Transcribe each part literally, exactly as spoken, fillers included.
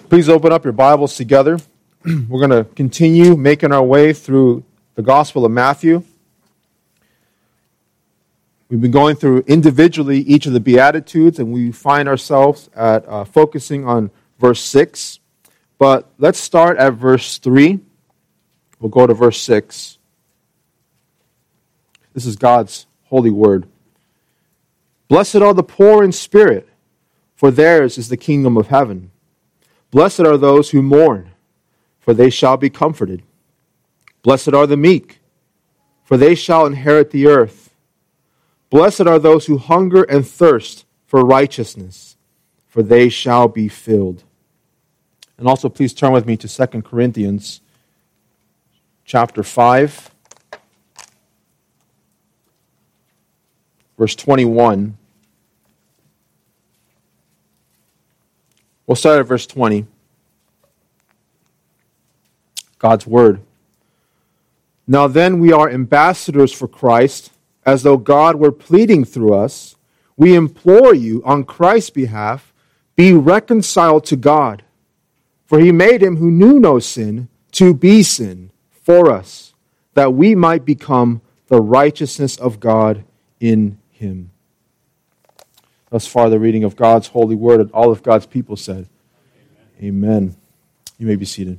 Please open up your Bibles together. We're going to continue making our way through the Gospel of Matthew. We've been going through individually each of the Beatitudes, and we find ourselves at uh, focusing on verse six. But let's start at verse three. We'll go to verse six. This is God's holy word. Blessed are the poor in spirit, for theirs is the kingdom of heaven. Blessed are those who mourn, for they shall be comforted. Blessed are the meek, for they shall inherit the earth. Blessed are those who hunger and thirst for righteousness, for they shall be filled. And also please turn with me to Second Corinthians chapter five, verse twenty-one. We'll start at verse twenty. God's word. Now then we are ambassadors for Christ, as though God were pleading through us. We implore you on Christ's behalf, be reconciled to God. For he made him who knew no sin to be sin for us, that we might become the righteousness of God in him. Thus far, the reading of God's holy word, and all of God's people said, Amen. Amen. You may be seated.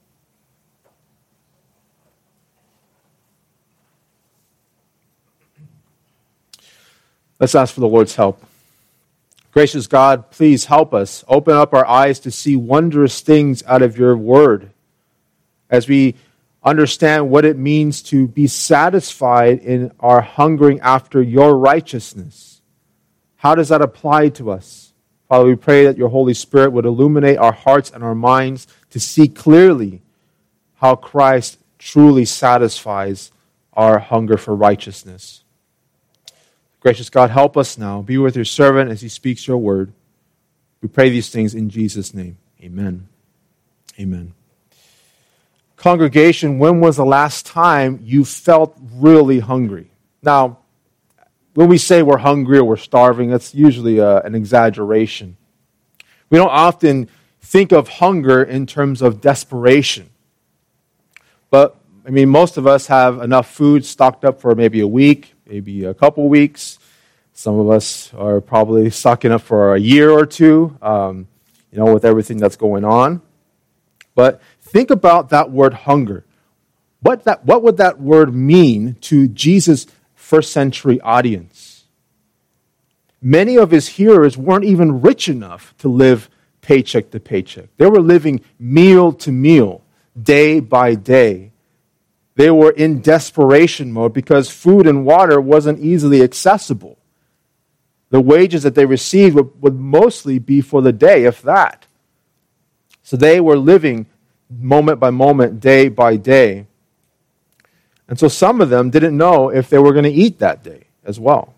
Let's ask for the Lord's help. Gracious God, please help us. Open up our eyes to see wondrous things out of your word as we understand what it means to be satisfied in our hungering after your righteousness. How does that apply to us? Father, we pray that your Holy Spirit would illuminate our hearts and our minds to see clearly how Christ truly satisfies our hunger for righteousness. Gracious God, help us now. Be with your servant as he speaks your word. We pray these things in Jesus' name. Amen. Amen. Congregation, when was the last time you felt really hungry? Now, when we say we're hungry or we're starving, that's usually uh, an exaggeration. We don't often think of hunger in terms of desperation. But, I mean, most of us have enough food stocked up for maybe a week, maybe a couple weeks. Some of us are probably stocking up for a year or two, um, you know, with everything that's going on. But think about that word hunger. What that what would that word mean to Jesus' first century audience? Many of his hearers weren't even rich enough to live paycheck to paycheck. They were living meal to meal, day by day. They were in desperation mode because food and water wasn't easily accessible. The wages that they received would, would mostly be for the day, if that. So they were living moment by moment, day by day. And so some of them didn't know if they were going to eat that day as well.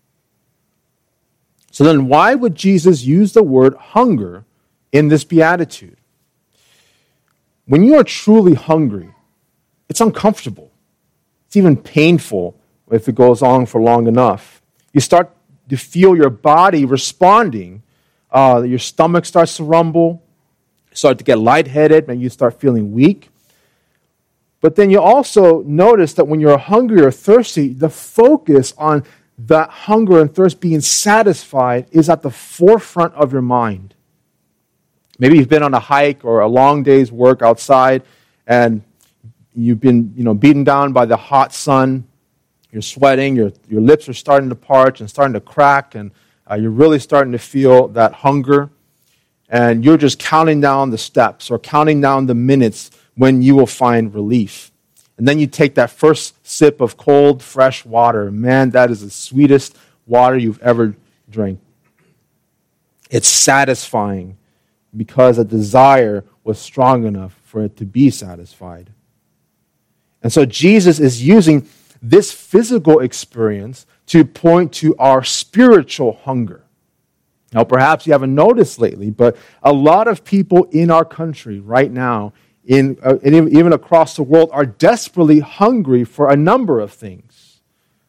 So then why would Jesus use the word hunger in this beatitude? When you are truly hungry, it's uncomfortable. It's even painful if it goes on for long enough. You start to feel your body responding. Uh, your stomach starts to rumble. You start to get lightheaded, and you start feeling weak. But then you also notice that when you're hungry or thirsty, the focus on that hunger and thirst being satisfied is at the forefront of your mind. Maybe you've been on a hike or a long day's work outside, and you've been, you know, beaten down by the hot sun. You're sweating. Your your lips are starting to parch and starting to crack, and uh, you're really starting to feel that hunger. And you're just counting down the steps or counting down the minutes when you will find relief. And then you take that first sip of cold, fresh water. Man, that is the sweetest water you've ever drank. It's satisfying because a desire was strong enough for it to be satisfied. And so Jesus is using this physical experience to point to our spiritual hunger. Now, perhaps you haven't noticed lately, but a lot of people in our country right now, in uh, and even across the world, are desperately hungry for a number of things.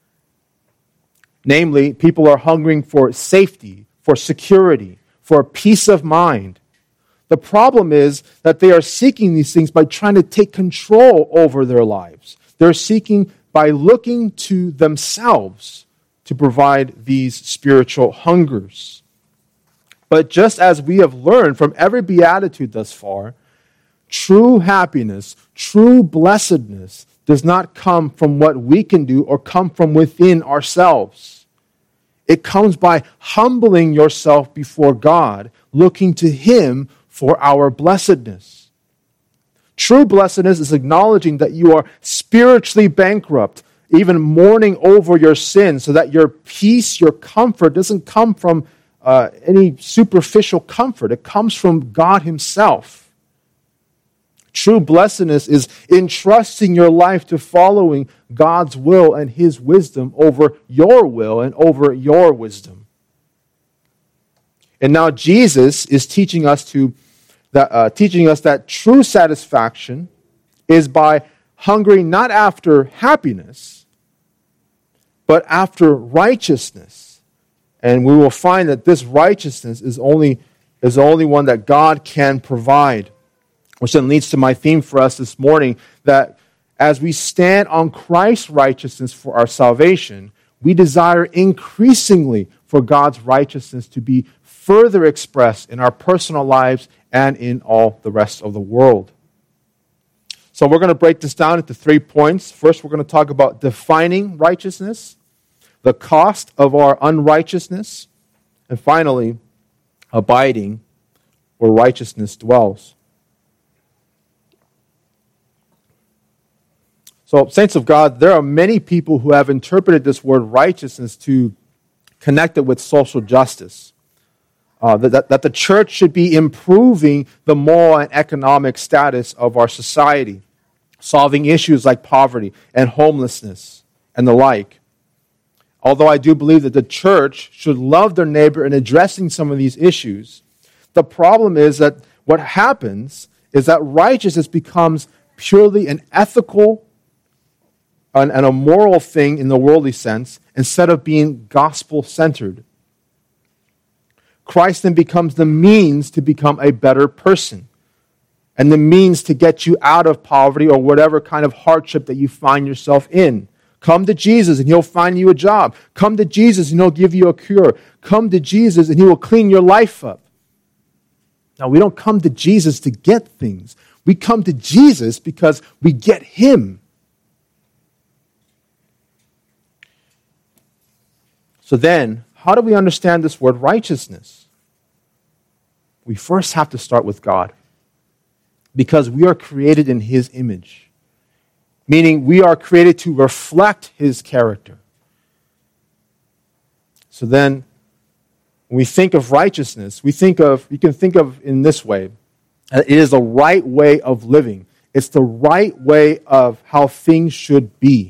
Namely, people are hungering for safety, for security, for peace of mind. The problem is that they are seeking these things by trying to take control over their lives. They're seeking by looking to themselves to provide these spiritual hungers. But just as we have learned from every beatitude thus far, true happiness, true blessedness does not come from what we can do or come from within ourselves. It comes by humbling yourself before God, looking to Him for our blessedness. True blessedness is acknowledging that you are spiritually bankrupt, even mourning over your sin, so that your peace, your comfort doesn't come from uh, any superficial comfort. It comes from God Himself. True blessedness is entrusting your life to following God's will and His wisdom over your will and over your wisdom. And now Jesus is teaching us to that uh, teaching us that true satisfaction is by hungering not after happiness, but after righteousness. And we will find that this righteousness is only is the only one that God can provide. Which then leads to my theme for us this morning, that as we stand on Christ's righteousness for our salvation, we desire increasingly for God's righteousness to be further expressed in our personal lives and in all the rest of the world. So we're going to break this down into three points. First, we're going to talk about defining righteousness, the cost of our unrighteousness, and finally, abiding where righteousness dwells. So, saints of God, there are many people who have interpreted this word righteousness to connect it with social justice. Uh, that, that the church should be improving the moral and economic status of our society, solving issues like poverty and homelessness and the like. Although I do believe that the church should love their neighbor in addressing some of these issues, the problem is that what happens is that righteousness becomes purely an ethical and a moral thing in the worldly sense instead of being gospel-centered. Christ then becomes the means to become a better person and the means to get you out of poverty or whatever kind of hardship that you find yourself in. Come to Jesus and He'll find you a job. Come to Jesus and He'll give you a cure. Come to Jesus and He will clean your life up. Now, we don't come to Jesus to get things. We come to Jesus because we get Him. So then, how do we understand this word righteousness? We first have to start with God, because we are created in His image, meaning we are created to reflect His character. So then, when we think of righteousness, we think of, you can think of in this way, it is the right way of living. It's the right way of how things should be.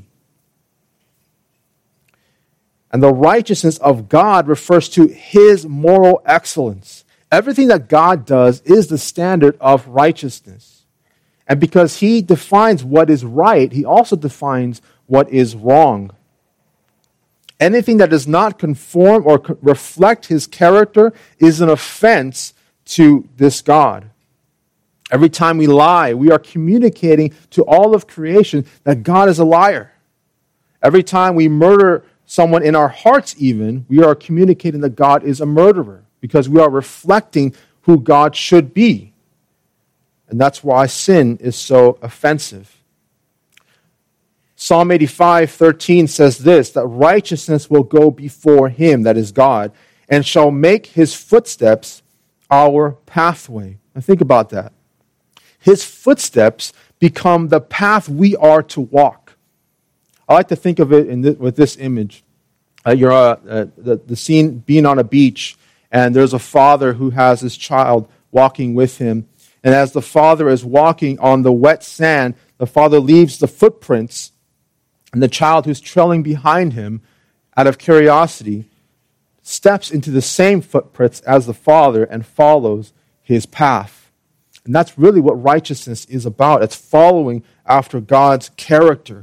And the righteousness of God refers to His moral excellence. Everything that God does is the standard of righteousness. And because He defines what is right, He also defines what is wrong. Anything that does not conform or co- reflect His character is an offense to this God. Every time we lie, we are communicating to all of creation that God is a liar. Every time we murder someone in our hearts even, we are communicating that God is a murderer because we are reflecting who God should be. And that's why sin is so offensive. Psalm eighty-five thirteen says this, that righteousness will go before Him, that is God, and shall make His footsteps our pathway. Now think about that. His footsteps become the path we are to walk. I like to think of it in this, with this image. Uh, you're uh, uh, the, the scene being on a beach, and there's a father who has his child walking with him. And as the father is walking on the wet sand, the father leaves the footprints, and the child who's trailing behind him, out of curiosity, steps into the same footprints as the father and follows his path. And that's really what righteousness is about. It's following after God's character.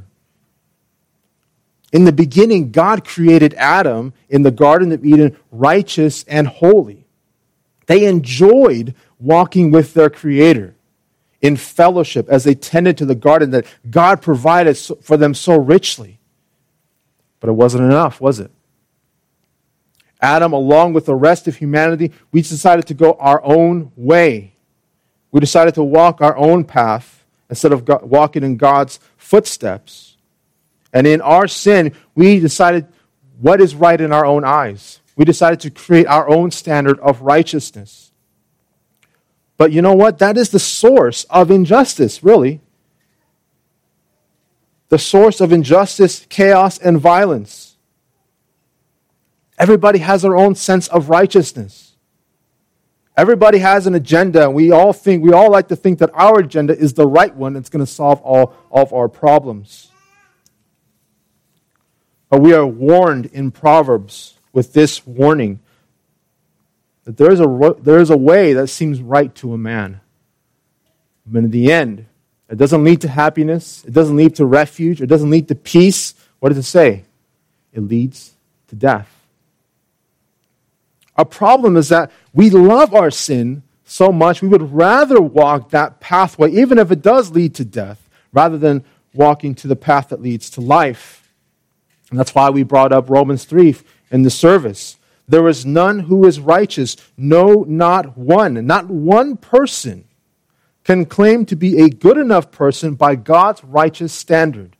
In the beginning, God created Adam in the Garden of Eden righteous and holy. They enjoyed walking with their Creator in fellowship as they tended to the garden that God provided for them so richly. But it wasn't enough, was it? Adam, along with the rest of humanity, we decided to go our own way. We decided to walk our own path instead of walking in God's footsteps. And in our sin, we decided what is right in our own eyes. We decided to create our own standard of righteousness. But you know what? That is the source of injustice, really. The source of injustice, chaos, and violence. Everybody has their own sense of righteousness. Everybody has an agenda, and we all think, we all like to think that our agenda is the right one. It's going to solve all, all of our problems. But we are warned in Proverbs with this warning that there is a, there is a way that seems right to a man. But in the end, it doesn't lead to happiness. It doesn't lead to refuge. It doesn't lead to peace. What does it say? It leads to death. Our problem is that we love our sin so much, we would rather walk that pathway, even if it does lead to death, rather than walking to the path that leads to life. And that's why we brought up Romans three in the service. There is none who is righteous, no, not one. Not one person can claim to be a good enough person by God's righteous standard.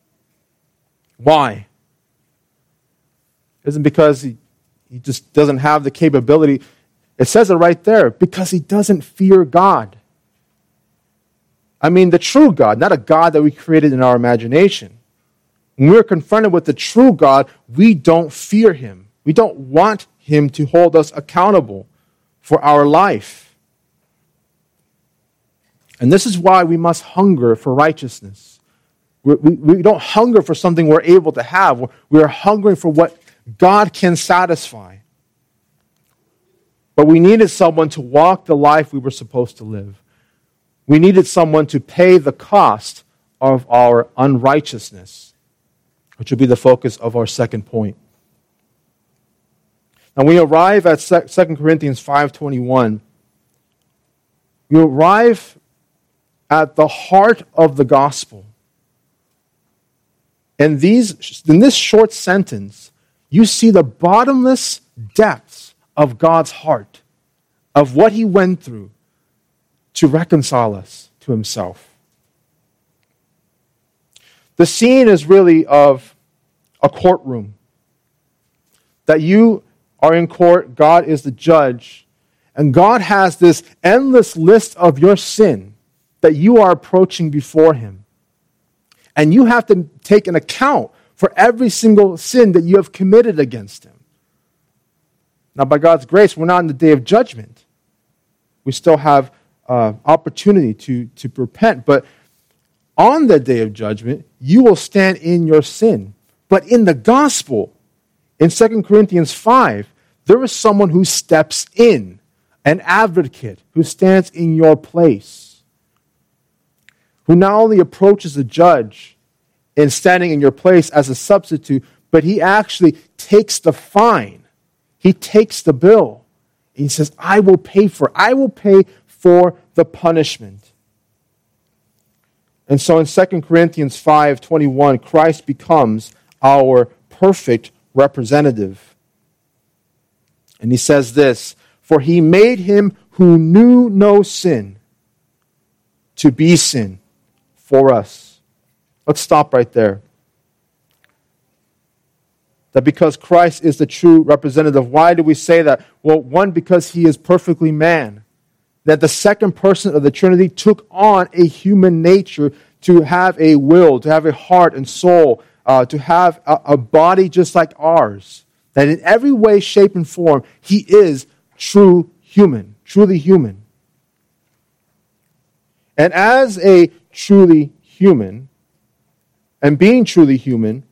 Why? It isn't because he He just doesn't have the capability. It says it right there, because he doesn't fear God. I mean, the true God, not a God that we created in our imagination. When we're confronted with the true God, we don't fear him. We don't want him to hold us accountable for our life. And this is why we must hunger for righteousness. We, we, we don't hunger for something we're able to have. We are hungering for what God can satisfy. But we needed someone to walk the life we were supposed to live. We needed someone to pay the cost of our unrighteousness, which will be the focus of our second point. Now, we arrive at Second Corinthians five twenty-one. We arrive at the heart of the gospel. And these, in this short sentence, you see the bottomless depths of God's heart, of what he went through to reconcile us to himself. The scene is really of a courtroom. That you are in court, God is the judge, and God has this endless list of your sin that you are approaching before him. And you have to take an account for every single sin that you have committed against him. Now, by God's grace, we're not in the day of judgment. We still have uh, opportunity to, to repent. But on the day of judgment, you will stand in your sin. But in the gospel, in Second Corinthians five, there is someone who steps in, an advocate who stands in your place, who not only approaches the judge in standing in your place as a substitute, but he actually takes the fine. He takes the bill. And he says, I will pay for it. I will pay for the punishment. And so in Second Corinthians five twenty-one, Christ becomes our perfect representative. And he says this, for he made him who knew no sin to be sin for us. Let's stop right there. That because Christ is the true representative, why do we say that? Well, one, because he is perfectly man. That the second person of the Trinity took on a human nature to have a will, to have a heart and soul, uh, to have a, a body just like ours. That in every way, shape, and form, he is true human, truly human. And as a truly human, and being truly human,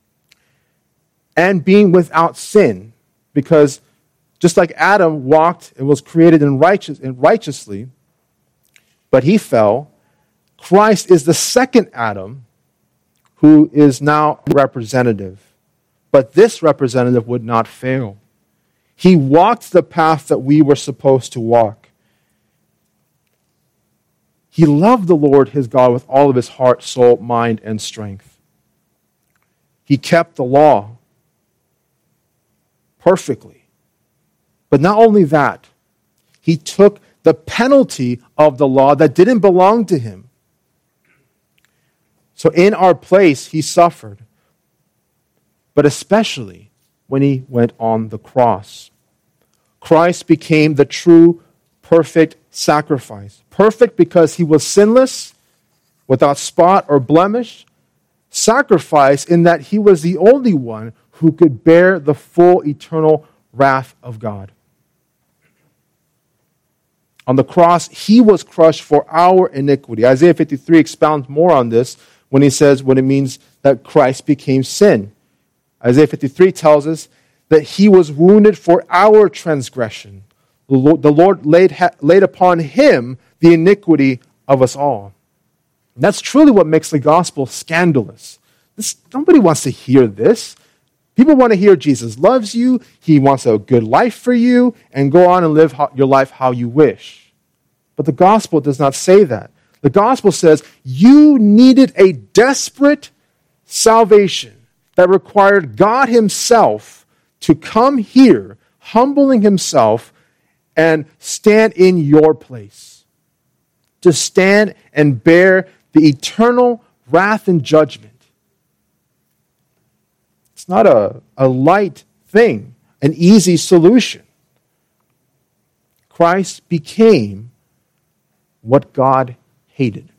and being without sin, because just like Adam walked and was created in righteous and righteously, but he fell, Christ is the second Adam who is now representative. But this representative would not fail. He walked the path that we were supposed to walk. He loved the Lord his God with all of his heart, soul, mind, and strength. He kept the law perfectly. But not only that, he took the penalty of the law that didn't belong to him. So in our place, he suffered. But especially when he went on the cross. Christ became the true, perfect sacrifice. Perfect because he was sinless, without spot or blemish. Sacrifice in that he was the only one who could bear the full eternal wrath of God. On the cross, he was crushed for our iniquity. Isaiah fifty-three expounds more on this when he says what it means that Christ became sin. Isaiah fifty-three tells us that he was wounded for our transgression. The Lord, the Lord laid, laid upon him the iniquity of us all. And that's truly what makes the gospel scandalous. This, nobody wants to hear this. People want to hear Jesus loves you, he wants a good life for you, and go on and live how, your life how you wish. But the gospel does not say that. The gospel says you needed a desperate salvation that required God himself to come here, humbling himself, and stand in your place. To stand and bear the eternal wrath and judgment. It's not a, a light thing, an easy solution. Christ became what God hated.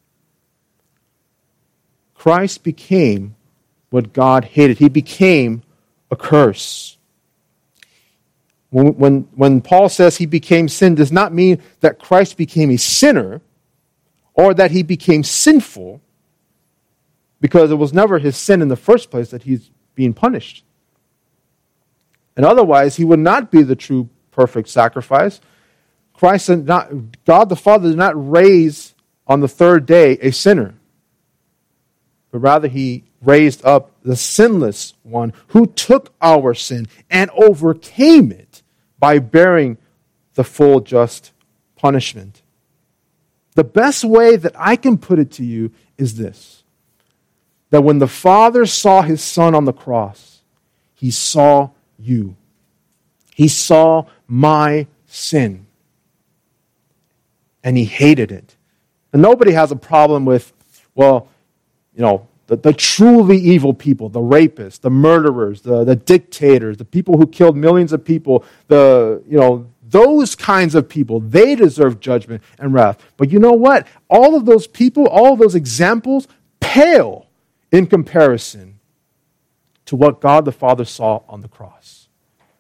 Christ became what God hated. He became a curse. When, when, when Paul says he became sin, does not mean that Christ became a sinner or that he became sinful, because it was never his sin in the first place that he's being punished. And otherwise, he would not be the true perfect sacrifice. Christ did not, God the Father did not raise on the third day a sinner, but rather he raised up the sinless one who took our sin and overcame it by bearing the full just punishment. The best way that I can put it to you is this: that when the Father saw his Son on the cross, he saw you. He saw my sin. And he hated it. And nobody has a problem with, well, you know, the, the truly evil people, the rapists, the murderers, the, the dictators, the people who killed millions of people, the, you know, those kinds of people, they deserve judgment and wrath. But you know what? All of those people, all of those examples pale in comparison to what God the Father saw on the cross.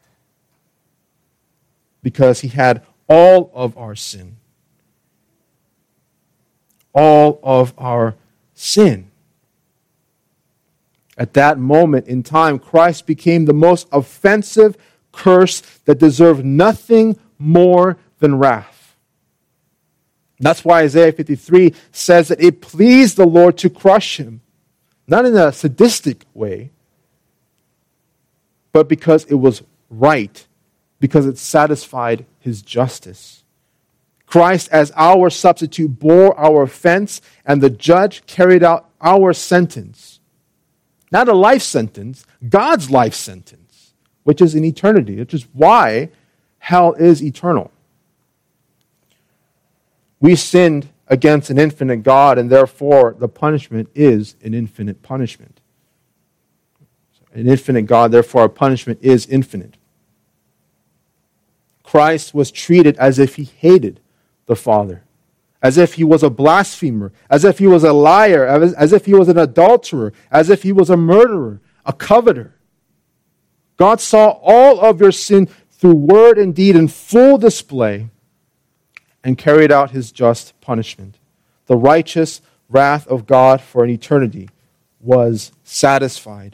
Because he had all of our sin. All of our sin. At that moment in time, Christ became the most offensive curse that deserved nothing more than wrath. That's why Isaiah fifty-three says that it pleased the Lord to crush him. Not in a sadistic way, but because it was right, because it satisfied his justice. Christ, as our substitute, bore our offense, and the judge carried out our sentence. Not a life sentence, God's life sentence, which is in eternity, which is why hell is eternal. We sinned against an infinite God, and therefore the punishment is an infinite punishment. An infinite God, therefore our punishment is infinite. Christ was treated as if he hated the Father, as if he was a blasphemer, as if he was a liar, as, as if he was an adulterer, as if he was a murderer, a coveter. God saw all of your sin through word and deed in full display and carried out his just punishment. The righteous wrath of God for an eternity was satisfied.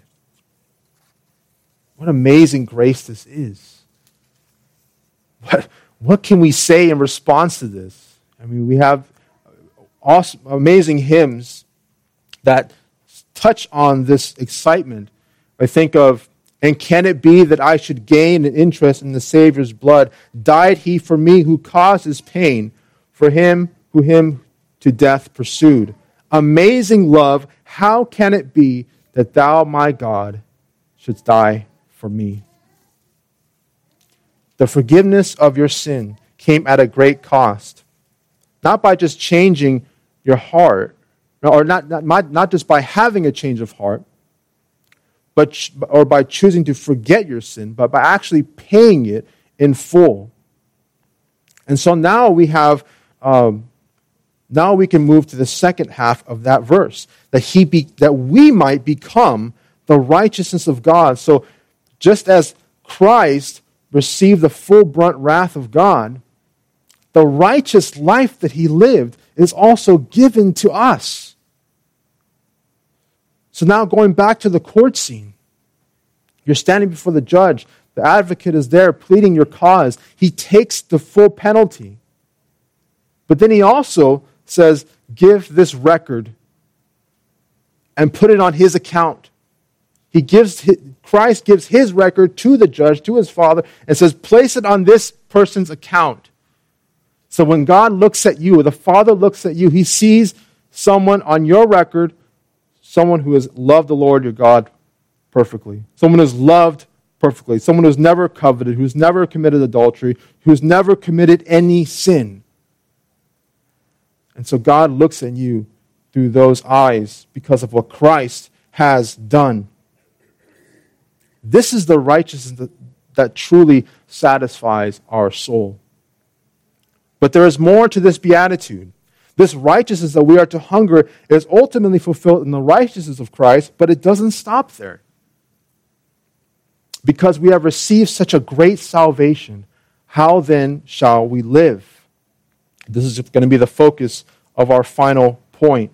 What amazing grace this is. What, what can we say in response to this? I mean, we have awesome, amazing hymns that touch on this excitement. I think of And can it be that I should gain an interest in the Savior's blood? Died he for me who caused his pain, for him who him to death pursued. Amazing love, how can it be that thou, my God, shouldst die for me? The forgiveness of your sin came at a great cost. Not by just changing your heart, or not, not, not just by having a change of heart, but or by choosing to forget your sin, but by actually paying it in full. And so now we have, um, now we can move to the second half of that verse, that he be, that we might become the righteousness of God. So just as Christ received the full brunt wrath of God, the righteous life that he lived is also given to us. So now going back to the court scene, you're standing before the judge. The advocate is there pleading your cause. He takes the full penalty. But then he also says, give this record and put it on his account. He gives Christ gives his record to the judge, to his Father, and says, place it on this person's account. So when God looks at you, or the Father looks at you, he sees someone on your record, someone who has loved the Lord your God perfectly. Someone who's loved perfectly. Someone who's never coveted, who's never committed adultery, who's never committed any sin. And so God looks at you through those eyes because of what Christ has done. This is the righteousness that, that truly satisfies our soul. But there is more to this beatitude. This righteousness that we are to hunger is ultimately fulfilled in the righteousness of Christ, but it doesn't stop there. Because we have received such a great salvation, how then shall we live? This is going to be the focus of our final point.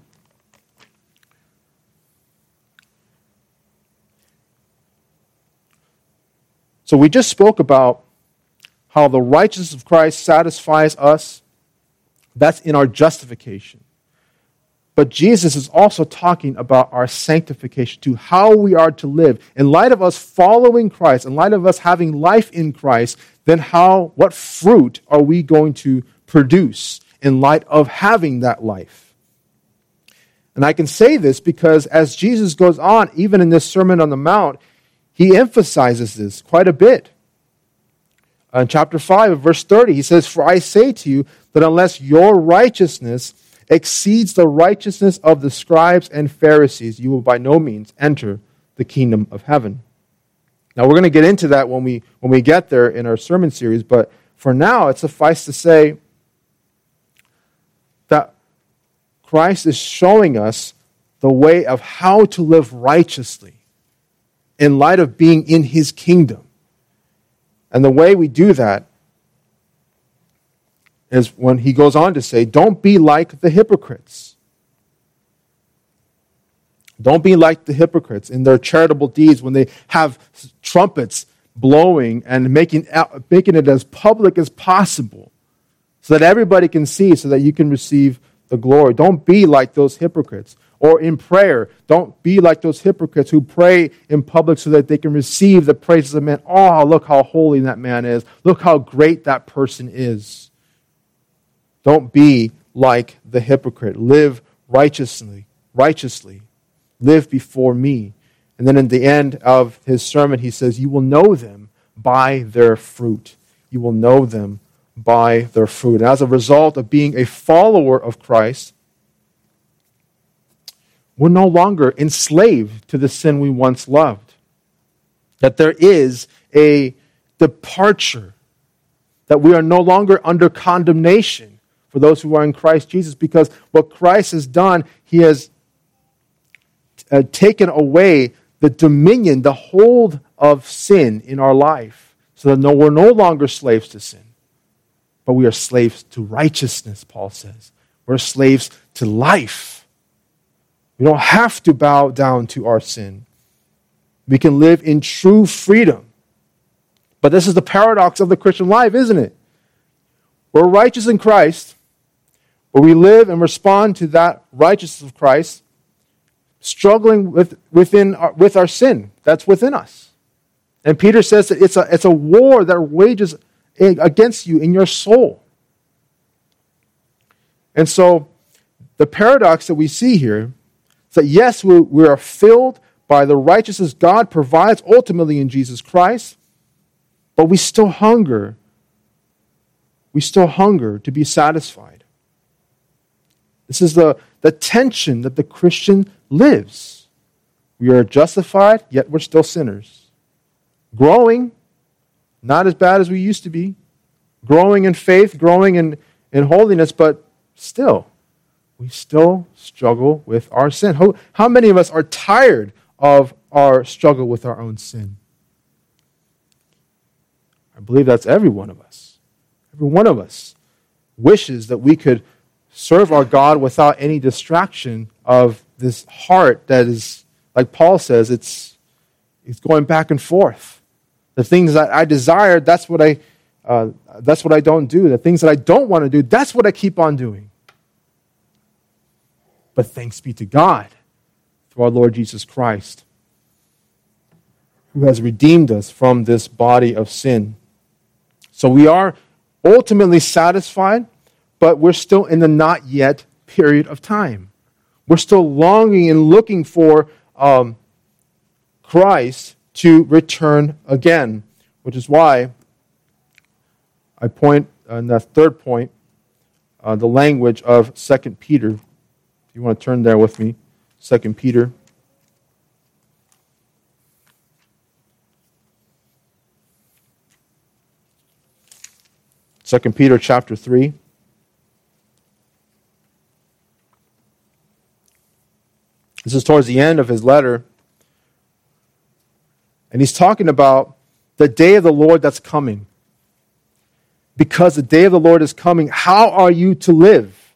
So we just spoke about how the righteousness of Christ satisfies us. That's in our justification. But Jesus is also talking about our sanctification, to how we are to live. In light of us following Christ, in light of us having life in Christ, then how, what fruit are we going to produce in light of having that life? And I can say this because as Jesus goes on, even in this Sermon on the Mount, he emphasizes this quite a bit. In chapter five, verse thirty, he says, for I say to you that unless your righteousness exceeds the righteousness of the scribes and Pharisees, you will by no means enter the kingdom of heaven. Now, we're going to get into that when we when we get there in our sermon series, but for now, it suffices to say that Christ is showing us the way of how to live righteously in light of being in his kingdom. And the way we do that is when he goes on to say, don't be like the hypocrites. Don't be like the hypocrites in their charitable deeds when they have trumpets blowing and making, making it as public as possible so that everybody can see, so that you can receive the glory. Don't be like those hypocrites. Or in prayer, don't be like those hypocrites who pray in public so that they can receive the praises of men. Oh, look how holy that man is. Look how great that person is. Don't be like the hypocrite. Live righteously. Righteously. Live before me. And then in the end of his sermon, he says, you will know them by their fruit. You will know them by their fruit. And as a result of being a follower of Christ, we're no longer enslaved to the sin we once loved. That there is a departure. That we are no longer under condemnation for those who are in Christ Jesus, because what Christ has done, he has uh, taken away the dominion, the hold of sin in our life, so that no, we're no longer slaves to sin, but we are slaves to righteousness, Paul says. We're slaves to life. We don't have to bow down to our sin. We can live in true freedom. But this is the paradox of the Christian life, isn't it? We're righteous in Christ, but we live and respond to that righteousness of Christ, struggling with within our, with our sin that's within us. And Peter says that it's a, it's a war that wages against you in your soul. And so the paradox that we see here is that yes, we, we are filled by the righteousness God provides ultimately in Jesus Christ, but we still hunger. We still hunger to be satisfied. This is the, the tension that the Christian lives. We are justified, yet we're still sinners. Growing, not as bad as we used to be. Growing in faith, growing in, in holiness, but still, we still struggle with our sin. How, how many of us are tired of our struggle with our own sin? I believe that's every one of us. Every one of us wishes that we could serve our God without any distraction of this heart that is, like Paul says, it's, it's going back and forth. The things that I desire, that's what I, uh, that's what I don't do. The things that I don't want to do, that's what I keep on doing. But thanks be to God through our Lord Jesus Christ, who has redeemed us from this body of sin. So we are ultimately satisfied, but we're still in the not yet period of time. We're still longing and looking for um, Christ to return again, which is why I point on that third point, uh, the language of Second Peter. If you want to turn there with me, Second Peter. Second Peter chapter three. This is towards the end of his letter. And he's talking about the day of the Lord that's coming. Because the day of the Lord is coming, how are you to live?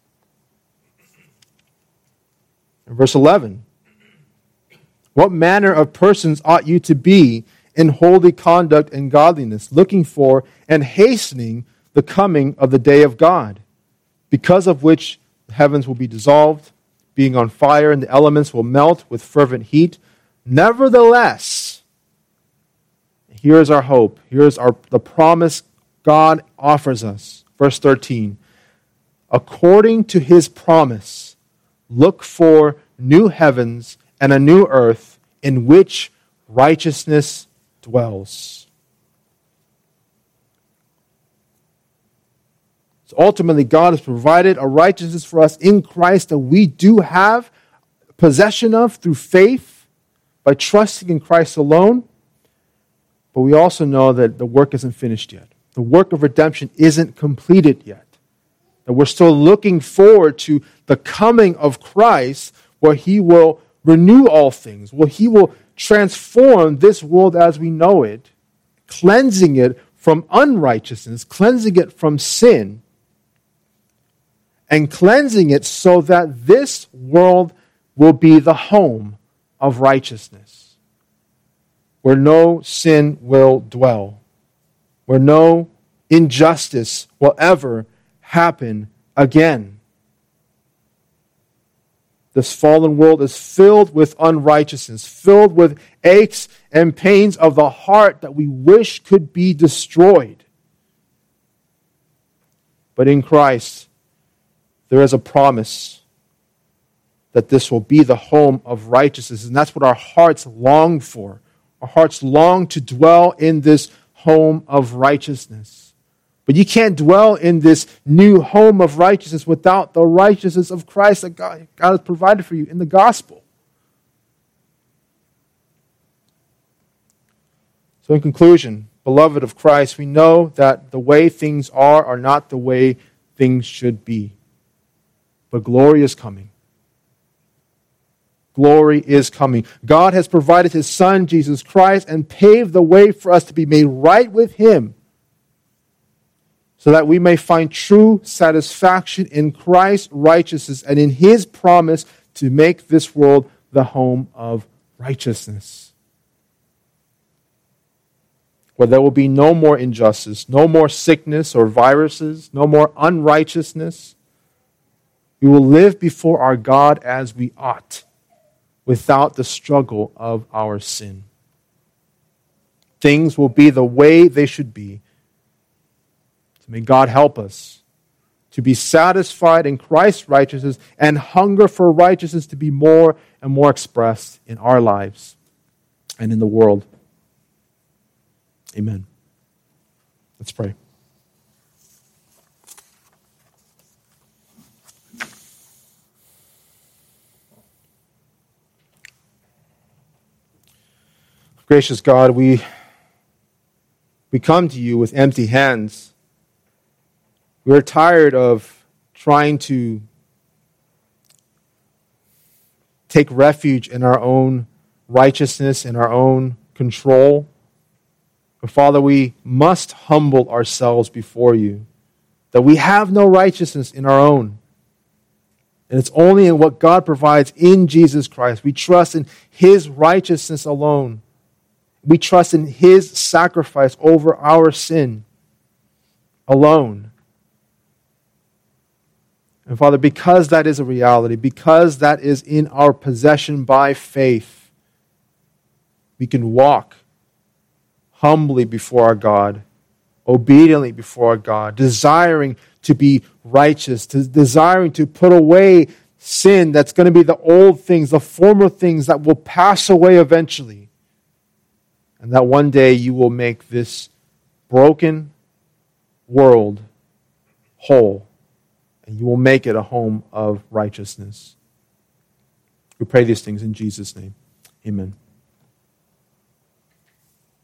In verse eleven, what manner of persons ought you to be in holy conduct and godliness, looking for and hastening the coming of the day of God, because of which the heavens will be dissolved, being on fire, and the elements will melt with fervent heat. Nevertheless, here is our hope. Here is our, the promise God offers us. Verse thirteen, according to his promise, look for new heavens and a new earth in which righteousness dwells. So ultimately, God has provided a righteousness for us in Christ that we do have possession of through faith by trusting in Christ alone. But we also know that the work isn't finished yet. The work of redemption isn't completed yet. That we're still looking forward to the coming of Christ, where he will renew all things, where he will transform this world as we know it, cleansing it from unrighteousness, cleansing it from sin, and cleansing it so that this world will be the home of righteousness, where no sin will dwell, where no injustice will ever happen again. This fallen world is filled with unrighteousness, filled with aches and pains of the heart that we wish could be destroyed. But in Christ, there is a promise that this will be the home of righteousness, and that's what our hearts long for. Our hearts long to dwell in this home of righteousness. But you can't dwell in this new home of righteousness without the righteousness of Christ that God, God has provided for you in the gospel. So in conclusion, beloved of Christ, we know that the way things are are not the way things should be. But glory is coming. Glory is coming. God has provided his Son, Jesus Christ, and paved the way for us to be made right with him, so that we may find true satisfaction in Christ's righteousness and in his promise to make this world the home of righteousness, where there will be no more injustice, no more sickness or viruses, no more unrighteousness. We will live before our God as we ought, without the struggle of our sin. things will be the way they should be. So may God help us to be satisfied in Christ's righteousness and hunger for righteousness to be more and more expressed in our lives and in the world. Amen. Let's pray. Gracious God, we, we come to you with empty hands. We're tired of trying to take refuge in our own righteousness, in our own control. But Father, we must humble ourselves before you, that we have no righteousness in our own. And it's only in what God provides in Jesus Christ. We trust in His righteousness alone. We trust in His sacrifice over our sin alone. And Father, because that is a reality, because that is in our possession by faith, we can walk humbly before our God, obediently before our God, desiring to be righteous, to, desiring to put away sin that's going to be the old things, the former things that will pass away eventually. And that one day you will make this broken world whole, and you will make it a home of righteousness. We pray these things in Jesus' name. Amen.